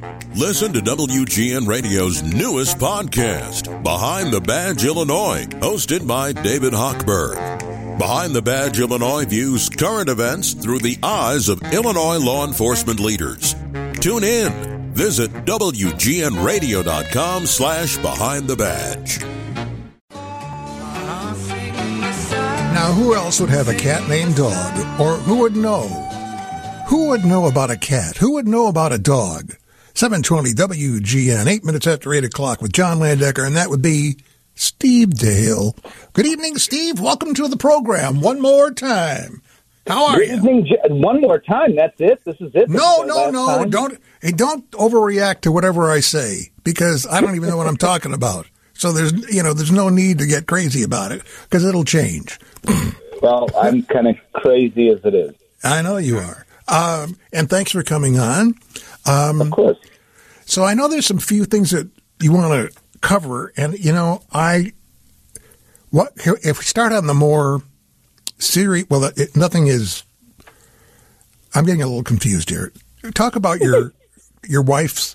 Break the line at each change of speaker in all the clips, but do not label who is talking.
Listen to WGN Radio's newest podcast, Behind the Badge Illinois, hosted by David Hochberg. Behind the Badge Illinois views current events through the eyes of Illinois law enforcement leaders. Tune in. Visit WGNRadio.com/Behind the Badge.
Now, who else would have a cat named Dog? Or who would know? Who would know about a cat? Who would know about a dog? 720 WGN, 8 minutes after 8 o'clock with John Landecker, and that would be Steve Dale. Good evening, Steve. Welcome to the program one more time. How are you?
Good evening. One more time. That's it? This is it?
No. Don't overreact to whatever I say, because I don't even know what I'm talking about. So there's no need to get crazy about it, because it'll change.
Well, I'm kind of crazy as it is.
I know you are. And thanks for coming on.
Of course.
So I know there's some few things that you want to cover, and if we start on the more serious, nothing is. I'm getting a little confused here. Talk about your wife's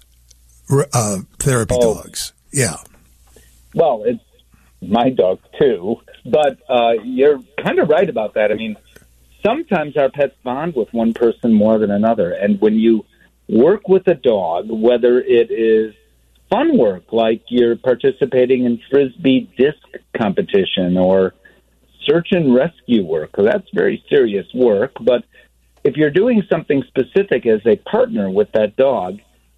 therapy dogs. Yeah.
Well, it's my dog too, but you're kind of right about that. I mean, sometimes our pets bond with one person more than another, and when you work with a dog, whether it is fun work, like you're participating in Frisbee disc competition or search and rescue work, that's very serious work. But if you're doing something specific as a partner with that dog,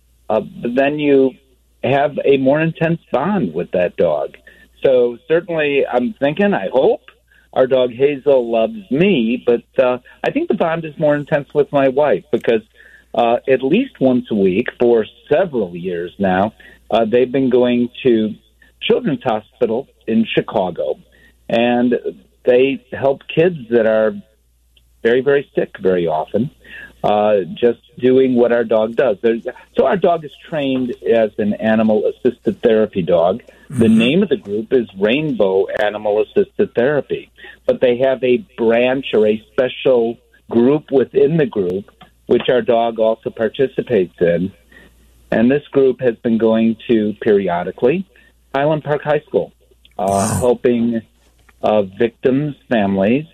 then you have a more intense bond with that dog. So certainly I hope, our dog Hazel loves me, but I think the bond is more intense with my wife because at least once a week for several years now, they've been going to Children's Hospital in Chicago, and they help kids that are very, very sick very often, just doing what our dog does. So our dog is trained as an animal-assisted therapy dog. The name of the group is Rainbow Animal Assisted Therapy, but they have a branch or a special group within the group which our dog also participates in. And this group has been going to, periodically, Highland Park High School, helping victims' families,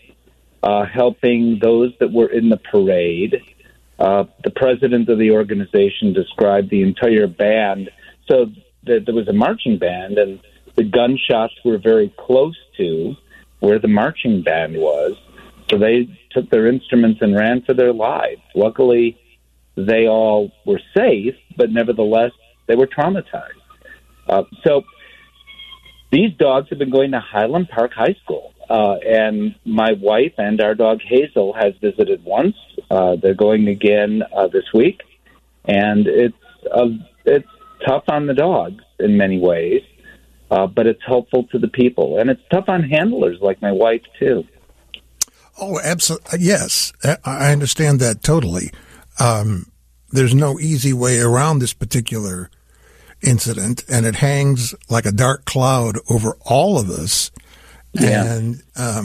helping those that were in the parade. The president of the organization described the entire band. So there was a marching band, and the gunshots were very close to where the marching band was. So they took their instruments and ran for their lives. Luckily, they all were safe, but nevertheless, they were traumatized. So these dogs have been going to Highland Park High School, and my wife and our dog Hazel has visited once. They're going again this week, and it's tough on the dogs in many ways, but it's helpful to the people, and it's tough on handlers like my wife too.
Oh, absolutely. Yes, I understand that totally. There's no easy way around this particular incident, and it hangs like a dark cloud over all of us. Yeah. And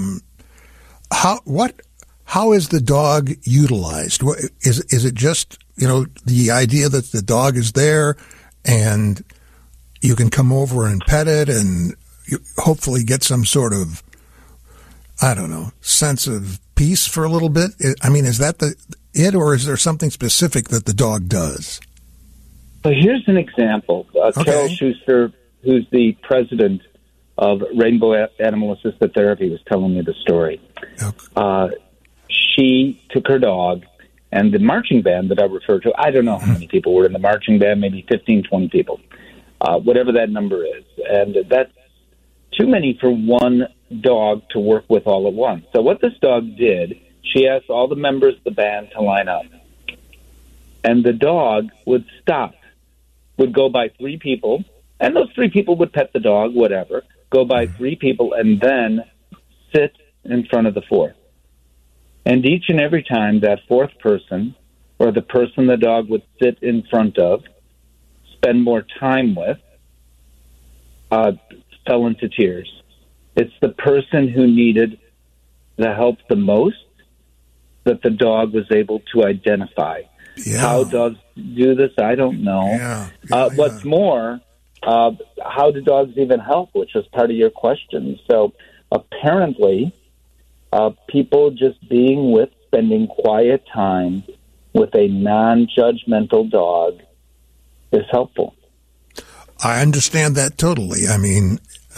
how is the dog utilized? Is it just the idea that the dog is there and you can come over and pet it and you hopefully get some sort of, I don't know, sense of peace for a little bit? I mean, is that it, or is there something specific that the dog does?
Well, here's an example. Carol Schuster, who's the president of Rainbow Animal Assisted Therapy, was telling me the story. Okay. She took her dog, and the marching band that I refer to, I don't know how many people were in the marching band, maybe 15, 20 people, whatever that number is. And that's too many for one dog to work with all at once. So what this dog did, she asked all the members of the band to line up. And the dog would stop, would go by 3 people, and those 3 people would pet the dog, whatever, go by 3 people, and then sit in front of the 4th. And each and every time that 4th person, or the person the dog would sit in front of, spend more time with, fell into tears. It's the person who needed the help the most that the dog was able to identify. Yeah. How dogs do this? I don't know. What's more, how do dogs even help, which was part of your question. So apparently, people just being with, spending quiet time with a non-judgmental dog is helpful.
I understand that totally. I mean,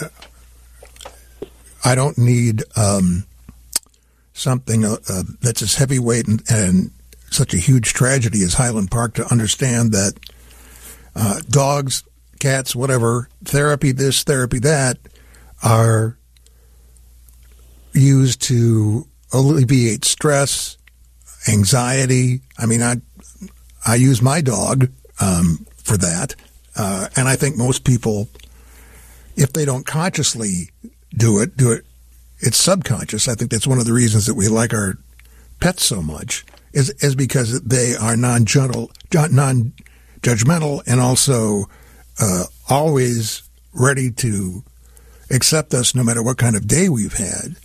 I don't need something that's as heavyweight and such a huge tragedy as Highland Park to understand that dogs, cats, whatever, therapy this, therapy that, are used to alleviate stress, anxiety. I mean, I use my dog for that. And I think most people, if they don't consciously do it, it's subconscious. I think that's one of the reasons that we like our pets so much is because they are non-judgmental and also always ready to accept us no matter what kind of day we've had.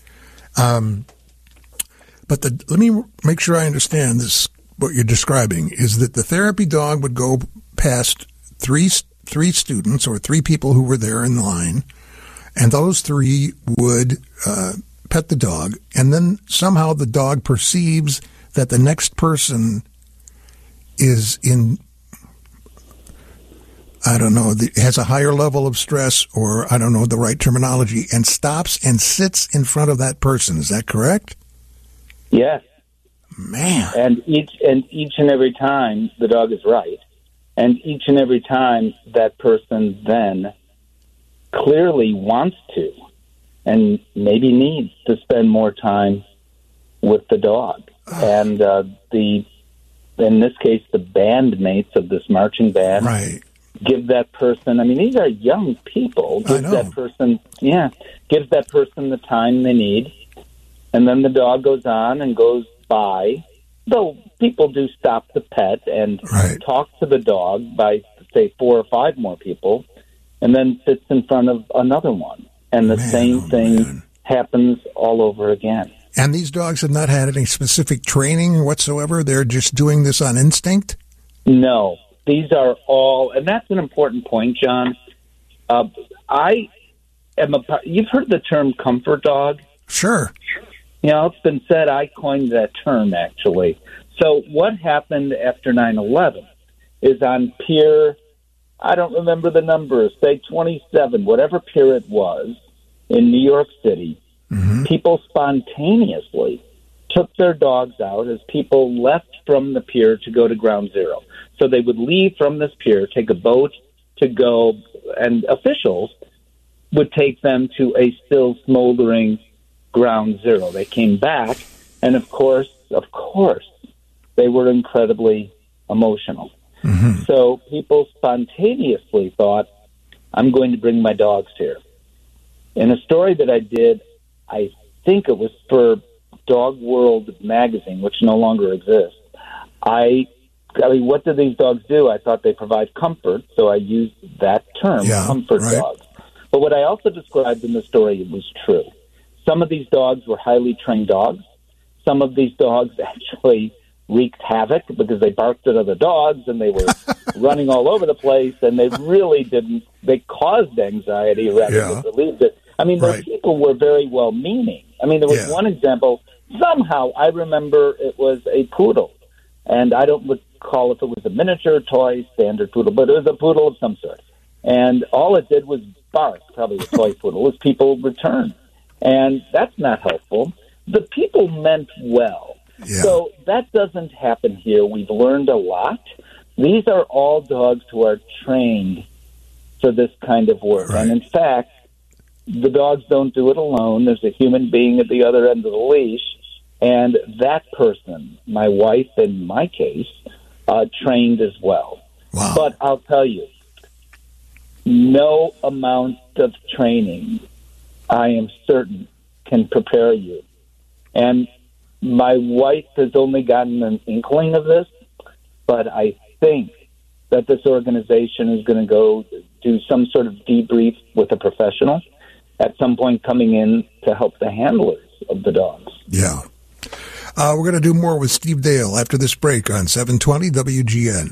But let me make sure I understand this. What you're describing is that the therapy dog would go past three students or three people who were there in line, and those three would pet the dog, and then somehow the dog perceives that the next person is in, I don't know, has a higher level of stress, or I don't know the right terminology, and stops and sits in front of that person. Is that correct?
Yes.
Man.
And each and every time the dog is right. And each and every time that person then clearly wants to and maybe needs to spend more time with the dog. And in this case, the bandmates of this marching band give that person, I mean, these are young people, gives that person the time they need. And then the dog goes on and goes by. Though people do stop the pet and talk to the dog by, say, 4 or 5 more people, and then sits in front of another one. And the same thing happens all over again.
And these dogs have not had any specific training whatsoever? They're just doing this on instinct?
No. These are all, and that's an important point, John. You've heard the term comfort dog?
Sure.
You know, it's been said, I coined that term, actually. So what happened after 9/11 is on Pier, I don't remember the numbers, say 27, whatever pier it was, in New York City, people spontaneously took their dogs out as people left from the pier to go to Ground Zero. So they would leave from this pier, take a boat to go, and officials would take them to a still smoldering Ground Zero. They came back, and of course, they were incredibly emotional. So people spontaneously thought, I'm going to bring my dogs here. In a story that I did, I think it was for Dog World magazine, which no longer exists, I mean, what do these dogs do? I thought they provide comfort, so I used that term, comfort dogs. But what I also described in the story was true. Some of these dogs were highly trained dogs. Some of these dogs actually wreaked havoc because they barked at other dogs and they were running all over the place, and they really didn't. They caused anxiety rather than relieved it. I mean, those people were very well-meaning. I mean, there was one example. Somehow, I remember it was a poodle, and I don't recall if it was a miniature, toy, standard poodle, but it was a poodle of some sort. And all it did was bark, probably a toy poodle, as people returned. And that's not helpful. The people meant well. So that doesn't happen here. We've learned a lot. These are all dogs who are trained for this kind of work. And in fact, the dogs don't do it alone. There's a human being at the other end of the leash. And that person, my wife in my case, trained as well.
Wow.
But I'll tell you, no amount of training, I am certain, can prepare you. And my wife has only gotten an inkling of this, but I think that this organization is going to go do some sort of debrief with a professional at some point coming in to help the handlers of the dogs.
Yeah. We're going to do more with Steve Dale after this break on 720 WGN.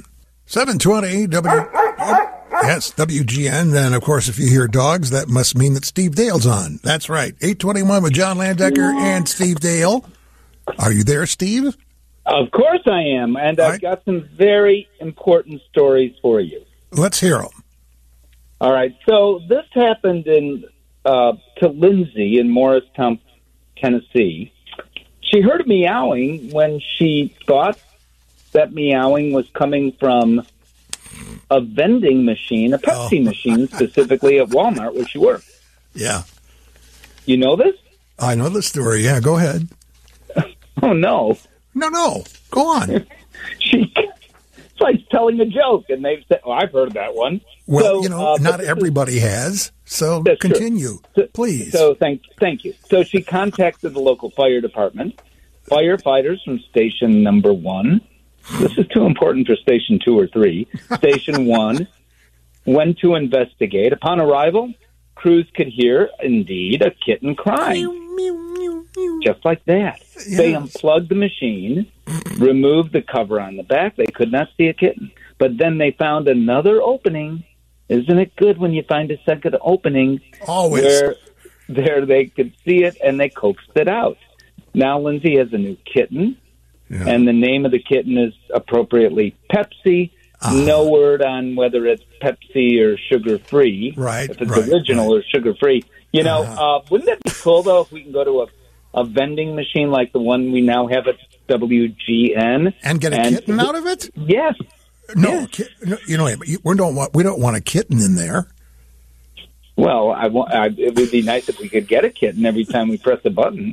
720 yes, WGN. And, of course, if you hear dogs, that must mean that Steve Dale's on. That's right. 821 with John Landecker and Steve Dale. Are you there, Steve?
Of course I am. And I've got some very important stories for you.
Let's hear them.
All right. So this happened to Lindsay in Morristown, Tennessee. She heard a meowing when she thought that meowing was coming from a vending machine, a Pepsi machine, specifically at Walmart where she worked.
Yeah.
You know this?
I know the story. Yeah, go ahead.
Oh, no.
No. Go on.
It's like telling a joke, and they've said, I've heard that one.
Well, not everybody has, so continue, please.
So thank you. So she contacted the local fire department. Firefighters from station number 1, this is too important for station 2 or 3, station 1, went to investigate. Upon arrival, crews could hear, indeed, a kitten crying. Just like that. Yes. They unplugged the machine, removed the cover on the back. They could not see a kitten. But then they found another opening. Isn't it good when you find a second opening?
Always.
Where there they could see it, and they coaxed it out. Now Lindsay has a new kitten, and the name of the kitten is appropriately Pepsi. No word on whether it's Pepsi or sugar-free.
Right.
If it's original or sugar-free. Wouldn't that be cool, though, if we can go to a vending machine like the one we now have at WGN.
And get a kitten out of it?
Yes.
No, yes. We don't want a kitten in there.
Well, it would be nice if we could get a kitten every time we press a button.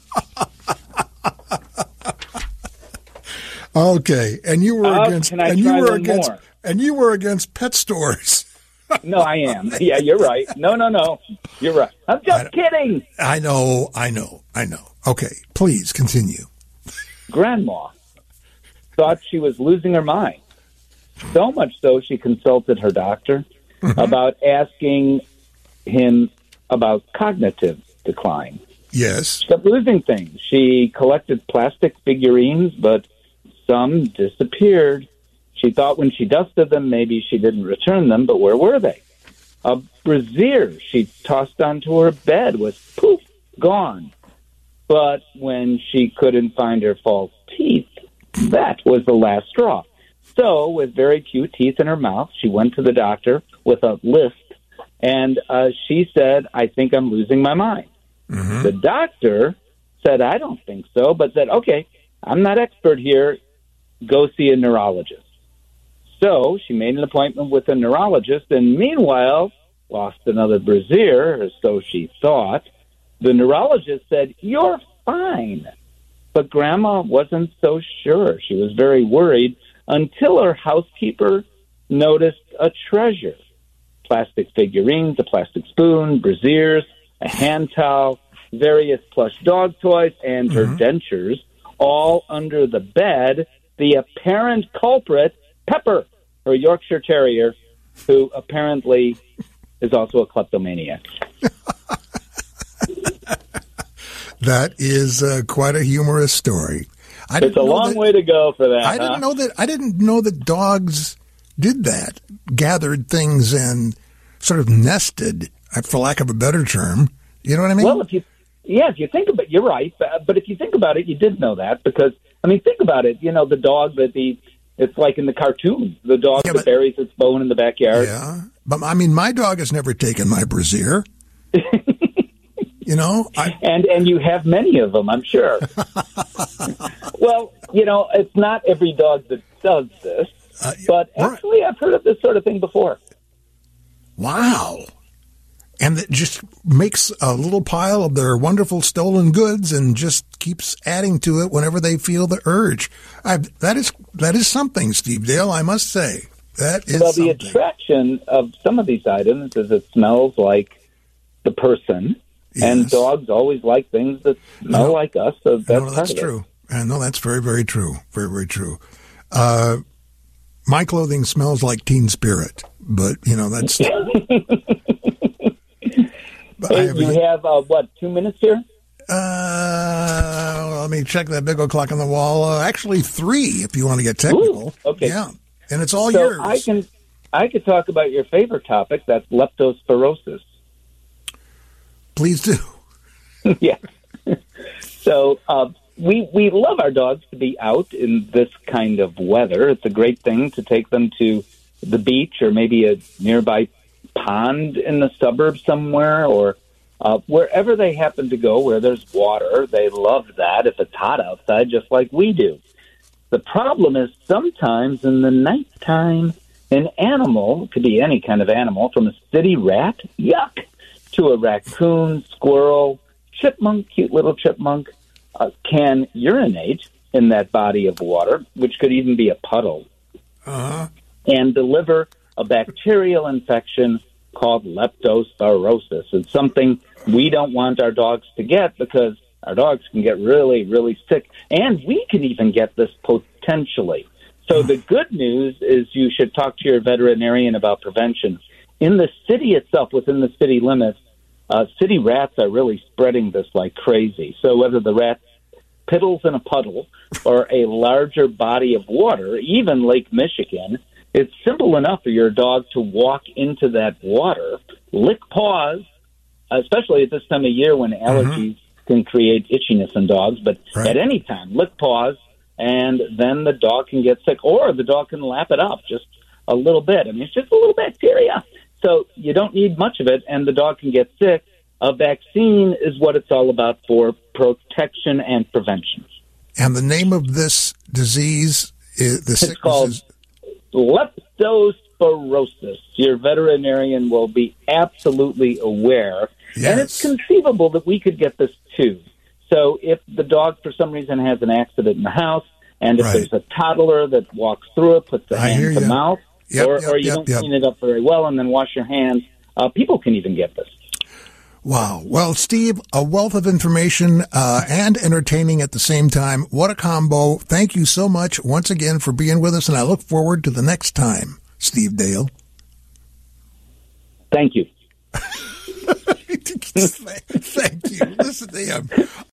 Okay, and you were against pet stores.
No, I am. Yeah, you're right. No. You're right. I'm just kidding.
I know. Okay, please continue.
Grandma thought she was losing her mind. So much so she consulted her doctor about asking him about cognitive decline.
Yes.
She kept losing things. She collected plastic figurines, but some disappeared. She thought when she dusted them, maybe she didn't return them, but where were they? A brassiere she tossed onto her bed was, poof, gone. But when she couldn't find her false teeth, that was the last straw. So, with very few teeth in her mouth, she went to the doctor with a list, and she said, I think I'm losing my mind. Mm-hmm. The doctor said, I don't think so, but said, okay, I'm not expert here. Go see a neurologist. So she made an appointment with a neurologist and meanwhile lost another brassiere, or so she thought. The neurologist said, you're fine. But Grandma wasn't so sure. She was very worried until her housekeeper noticed a treasure. Plastic figurines, a plastic spoon, brassieres, a hand towel, various plush dog toys, and her dentures, all under the bed. The apparent culprit, Pepper, her Yorkshire Terrier, who apparently is also a kleptomaniac.
That is quite a humorous story.
It's a long way to go for that.
I didn't know that dogs did that, gathered things and sort of nested, for lack of a better term. You know what I mean?
Well, if you think about it, you're right. But if you think about it, you did know that because, think about it. The dog it's like in the cartoon, the dog that buries its bone in the backyard.
Yeah. But, my dog has never taken my brassiere. And
you have many of them, I'm sure. Well, it's not every dog that does this. But actually, I've heard of this sort of thing before.
Wow. And it just makes a little pile of their wonderful stolen goods and just keeps adding to it whenever they feel the urge. That is something, Steve Dale, I must say. That is something.
The attraction of some of these items is it smells like the person. Yes. And dogs always like things that smell like us. So that's
true. No, that's very, very true. Very, very true. My clothing smells like Teen Spirit, but, that's...
Hey, you have, 2 minutes here?
Let me check that big old clock on the wall. Actually, 3, if you want to get technical.
Ooh, okay.
Yeah. And it's all
So
yours.
I could talk about your favorite topic, that's leptospirosis.
Please do.
Yeah. So we love our dogs to be out in this kind of weather. It's a great thing to take them to the beach or maybe a nearby pond in the suburbs somewhere, or wherever they happen to go where there's water. They love that if it's hot outside, just like we do. The problem is sometimes in the nighttime, an animal, it could be any kind of animal, from a city rat, yuck, to a raccoon, squirrel, chipmunk, cute little chipmunk, can urinate in that body of water, which could even be a puddle, and deliver a bacterial infection called leptospirosis. It's something we don't want our dogs to get because our dogs can get really, really sick, and we can even get this potentially. So the good news is you should talk to your veterinarian about prevention. In the city itself, within the city limits, city rats are really spreading this like crazy. So whether the rat piddles in a puddle or a larger body of water, even Lake Michigan, it's simple enough for your dog to walk into that water, lick paws, especially at this time of year when allergies can create itchiness in dogs, but at any time, lick paws, and then the dog can get sick, or the dog can lap it up just a little bit. I mean, it's just a little bacteria. So you don't need much of it, and the dog can get sick. A vaccine is what it's all about for protection and prevention.
And the name of this disease,
it's called leptospirosis. Your veterinarian will be absolutely aware.
Yes.
And it's conceivable that we could get this too. So if the dog, for some reason, has an accident in the house, and if there's a toddler that walks through it, puts the hand to mouth, or you don't clean it up very well and then wash your hands, people can even get this.
Wow. Well, Steve, a wealth of information and entertaining at the same time. What a combo. Thank you so much once again for being with us, and I look forward to the next time, Steve Dale.
Thank you.
Thank you. Listen to him.